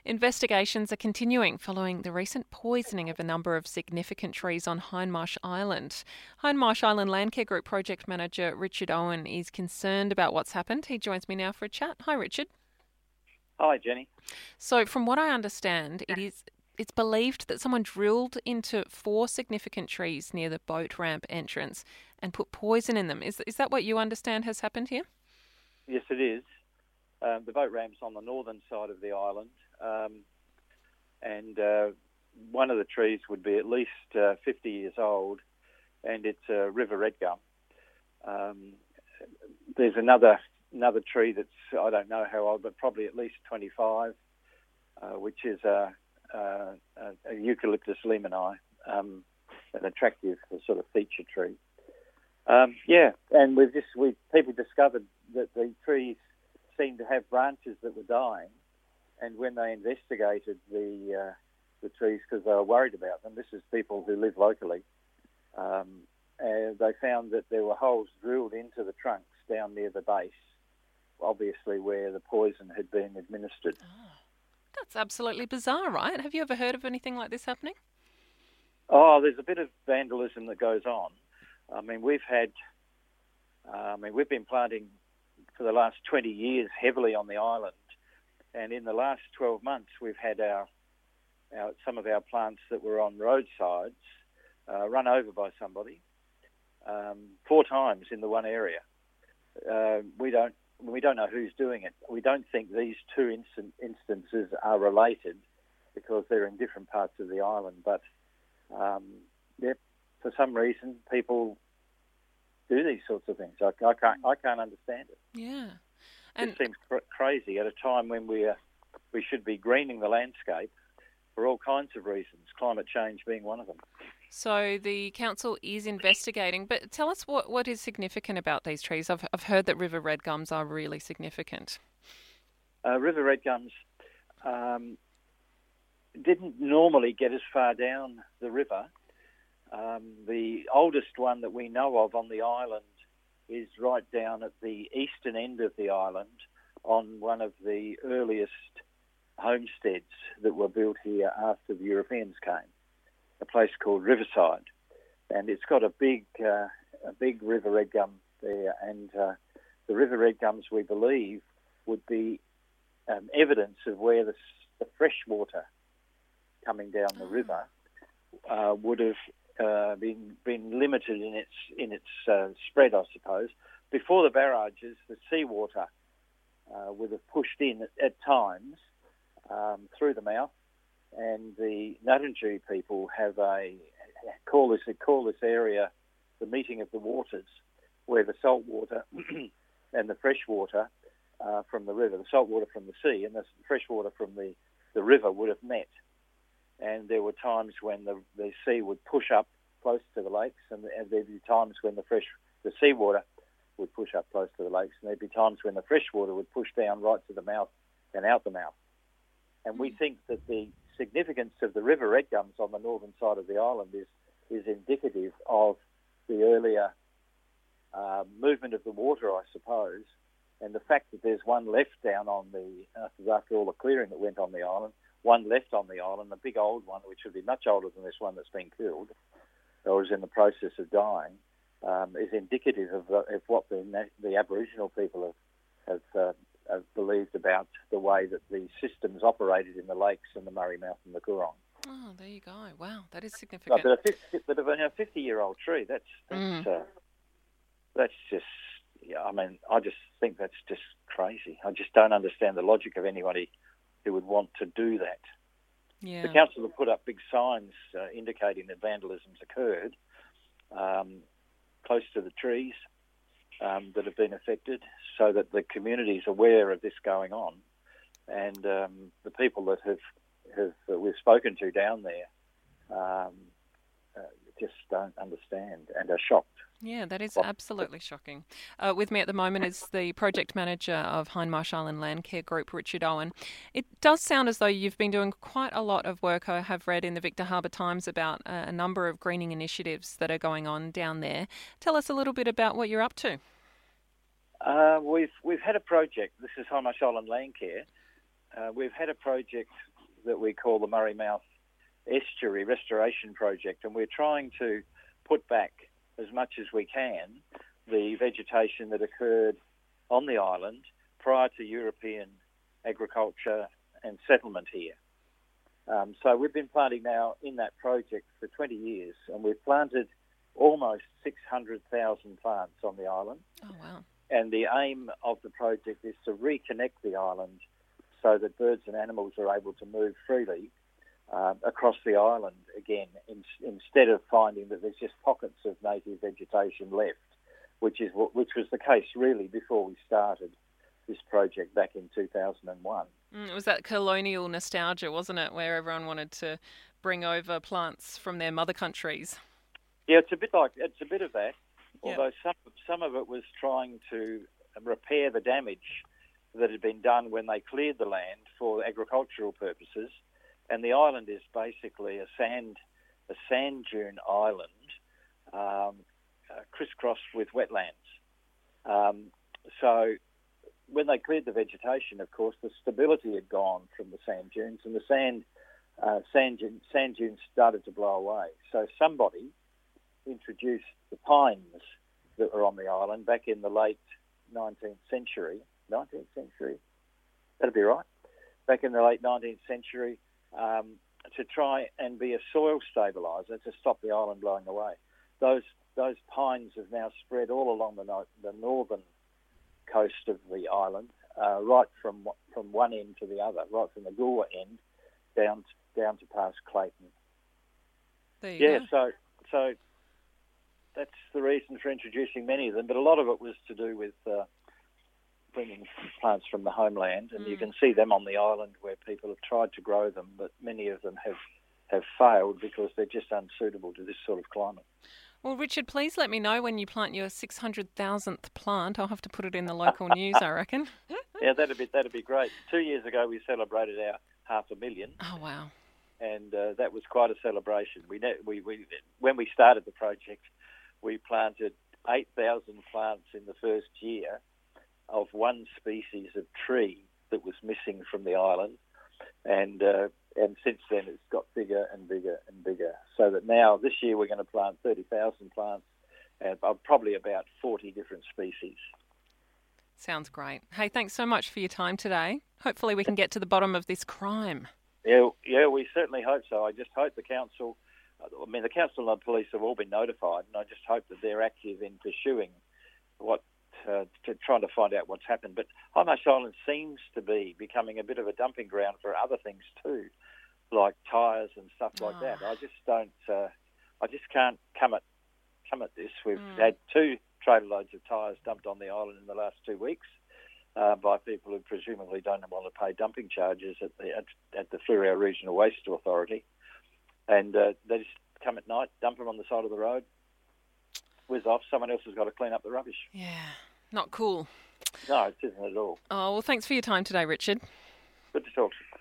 Investigations are continuing following the recent poisoning of a number of significant trees on Hindmarsh Island. Hindmarsh Island Landcare Group project manager Richard Owen is concerned about what's happened. He joins me now for a chat. Hi, Richard. Hi, Jenny. So, from what I understand, it's believed that someone drilled into 4 significant trees near the boat ramp entrance and put poison in them. Is that what you understand has happened here? Yes, it is. The boat ramp's on the northern side of the island, and one of the trees would be at least 50 years old, and it's a river red gum. There's another tree that's, I don't know how old, but probably at least 25, which is a Eucalyptus lemani, an attractive sort of feature tree. And people discovered that the trees seemed to have branches that were dying, and when they investigated the trees, because they were worried about them, this is people who live locally, they found that there were holes drilled into the trunks down near the base, obviously where the poison had been administered. Oh, that's absolutely bizarre, right? Have you ever heard of anything like this happening? Oh, there's a bit of vandalism that goes on. We've been planting for the last 20 years heavily on the island, and in the last 12 months we've had some of our plants that were on roadsides run over by somebody 4 times in the one area. We don't know who's doing it. We don't think these 2 instances are related because they're in different parts of the island, but for some reason people do these sorts of things. I can't understand it. Yeah, and it seems crazy at a time when we should be greening the landscape for all kinds of reasons, climate change being one of them. So the council is investigating, but tell us what is significant about these trees. I've heard that river red gums are really significant. River red gums didn't normally get as far down the river. The oldest one that we know of on the island is right down at the eastern end of the island on one of the earliest homesteads that were built here after the Europeans came, a place called Riverside. And it's got a big river red gum there. And the river red gums, we believe, would be evidence of where the fresh water coming down the river would have been limited in its spread, I suppose. Before the barrages, the seawater would have pushed in at times through the mouth, and the Ngarrindjeri people call this area the meeting of the waters, where the salt water and the fresh water from the river, the salt water from the sea and the fresh water from the river would have met. And there were times when the sea would push up close to the lakes, and there'd be times when the seawater would push up close to the lakes, and there'd be times when the fresh water would push down right to the mouth and out the mouth. And we think that the significance of the river red gums on the northern side of the island is indicative of the earlier movement of the water, I suppose, and the fact that there's one left down on after all the clearing that went on the island, one left on the island, a big old one, which would be much older than this one that's been killed, or is in the process of dying, is indicative of what the Aboriginal people have believed about the way that the systems operated in the lakes and the Murray Mouth and the Coorong. Oh, there you go. Wow, that is significant. But a 50-year-old tree, that's just, I just think that's just crazy. I just don't understand the logic of anybody who would want to do that. Yeah. The council have put up big signs indicating that vandalism's occurred close to the trees that have been affected, so that the community is aware of this going on, and the people that we've spoken to down there just don't understand and are shocked. Yeah, that is absolutely shocking. With me at the moment is the project manager of Hindmarsh Island Landcare Group, Richard Owen. It does sound as though you've been doing quite a lot of work. I have read in the Victor Harbour Times about a number of greening initiatives that are going on down there. Tell us a little bit about what you're up to. We've had a project. This is Hindmarsh Island Landcare. We've had a project that we call the Murray Mouth Estuary Restoration Project, and we're trying to put back as much as we can the vegetation that occurred on the island prior to European agriculture and settlement here. So we've been planting now in that project for 20 years, and we've planted almost 600,000 plants on the island. Oh, wow. And the aim of the project is to reconnect the island so that birds and animals are able to move freely across the island again, instead of finding that there's just pockets of native vegetation left, which was the case really before we started this project back in 2001. It was that colonial nostalgia, wasn't it, where everyone wanted to bring over plants from their mother countries? Yeah, it's a bit of that. Yeah. Although some of it was trying to repair the damage that had been done when they cleared the land for agricultural purposes. And the island is basically a sand dune island, crisscrossed with wetlands. So when they cleared the vegetation, of course, the stability had gone from the sand dunes, and the sand dunes started to blow away. So somebody introduced the pines that were on the island back in the late 19th century. 19th century? That'd be right. Back in the late 19th century, to try and be a soil stabiliser to stop the island blowing away. Those pines have now spread all along the northern coast of the island, right from one end to the other, right from the Goolwa end down to past Clayton. There you go. So that's the reason for introducing many of them, but a lot of it was to do with bringing plants from the homeland, and you can see them on the island where people have tried to grow them, but many of them have failed because they're just unsuitable to this sort of climate. Well, Richard, please let me know when you plant your 600,000th plant. I'll have to put it in the local news, I reckon. Yeah, that'd be great. 2 years ago, we celebrated our 500,000. Oh, wow. And that was quite a celebration. When we started the project, we planted 8,000 plants in the first year of one species of tree that was missing from the island, and since then it's got bigger and bigger and bigger. So that now this year we're going to plant 30,000 plants, and probably about 40 different species. Sounds great. Hey, thanks so much for your time today. Hopefully we can get to the bottom of this crime. Yeah, we certainly hope so. I just hope the council and the police have all been notified, and I just hope that they're active in pursuing to trying to find out what's happened. But Hindmarsh Island seems to be becoming a bit of a dumping ground for other things too, like tyres and stuff like that. I just can't come at this. We've had 2 trailer loads of tyres dumped on the island in the last 2 weeks by people who presumably don't want to pay dumping charges at the Fleurieu Regional Waste Authority, and they just come at night, dump them on the side of the road, whiz off. Someone else has got to clean up the rubbish. Yeah, not cool. No, it isn't at all. Oh, well, thanks for your time today, Richard. Good to talk to you.